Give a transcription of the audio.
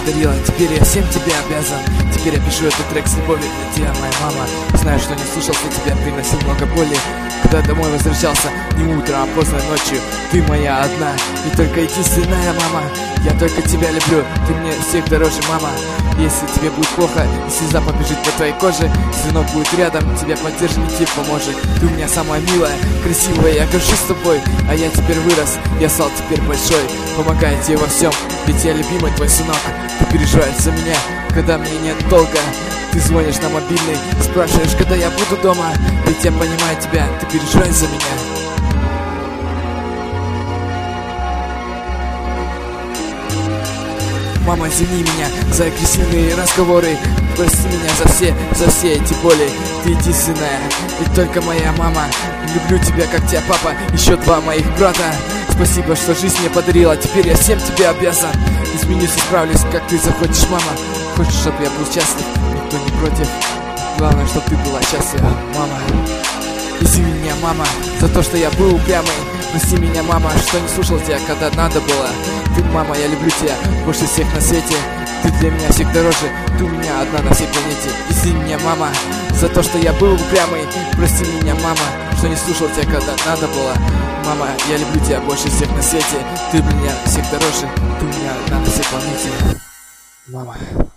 подарила, теперь я всем тебе обязан. Теперь я пишу этот трек с любовью для тебя, моя мама. Знаю, что не слушался тебя, приносил много боли. Когда домой возвращался, не утром, а поздно ночью. Ты моя одна и только единственная мама. Я только тебя люблю, ты мне всех дороже, мама. Если тебе будет плохо, и слеза побежит по твоей коже, сынок будет рядом, тебя поддержит и тебе поможет. Ты у меня самая милая, красивая, я горжусь тобой. А я теперь вырос, я стал теперь большой. Помогаю тебе во всем, ведь я любимый твой сынок. Ты переживаешь за меня, когда мне нет долга. Ты звонишь на мобильный, спрашиваешь, когда я буду дома. Ведь я понимаю тебя, ты переживаешь за меня. Мама, извини меня за агрессивные разговоры. Прости меня за все эти боли. Ты единственная, ведь только моя мама. Люблю тебя, как тебя папа, еще 2 моих брата. Спасибо, что жизнь мне подарила, теперь я всем тебе обязан. Изменюсь и справлюсь, как ты захочешь, мама. Хочешь, чтобы я был счастлив, никто не против. Главное, чтобы ты была счастлива, мама. Извини меня, мама, за то, что я был упрямый. Прости меня, мама, что не слушал тебя, когда надо было. Ты, мама, я люблю тебя больше всех на свете. Ты для меня всех дороже, ты у меня одна на всей планете. Извини меня, мама, за то, что я был упрямый. Прости меня, мама, что не слушал тебя, когда надо было. Мама, я люблю тебя больше всех на свете. Ты для меня всех дороже, ты у меня одна на всей планете. Мама.